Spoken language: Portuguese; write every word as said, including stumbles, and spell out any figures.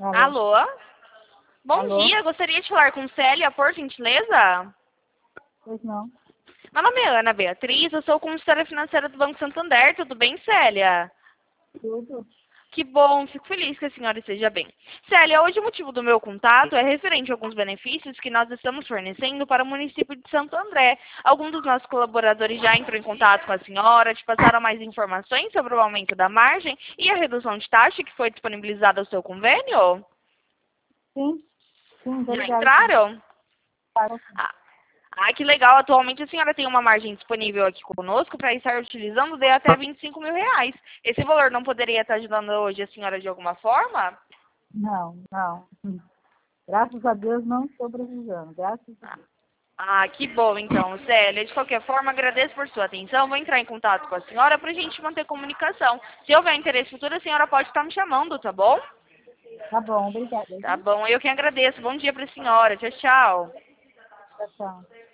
Alô? Alô? Bom Alô? dia, gostaria de falar com Célia, por gentileza? Pois não. Meu nome é Ana Beatriz, eu sou consultora financeira do Banco Santander. Tudo bem, Célia? Tudo? Que bom, fico feliz que a senhora esteja bem. Célia, hoje o motivo do meu contato é referente a alguns benefícios que nós estamos fornecendo para o município de Santo André. Alguns dos nossos colaboradores já entrou em contato com a senhora, te passaram mais informações sobre o aumento da margem e a redução de taxa que foi disponibilizada ao seu convênio? Sim, sim, Já obrigada. Sim. entraram? Para, sim. Ah, ah, que legal. Atualmente a senhora tem uma margem disponível aqui conosco para estar utilizando de até vinte e cinco mil reais. Esse valor não poderia estar ajudando hoje a senhora de alguma forma? Não, não. Hum. Graças a Deus não estou precisando. Graças a Deus. Ah, que bom então, Célia. De qualquer forma, agradeço por sua atenção. Vou entrar em contato com a senhora para a gente manter comunicação. Se houver interesse futuro, a senhora pode estar me chamando, tá bom? Tá bom, obrigada. Tá Viu? bom, eu que agradeço. Bom dia para a senhora. Tchau, tchau. Tchau, tchau.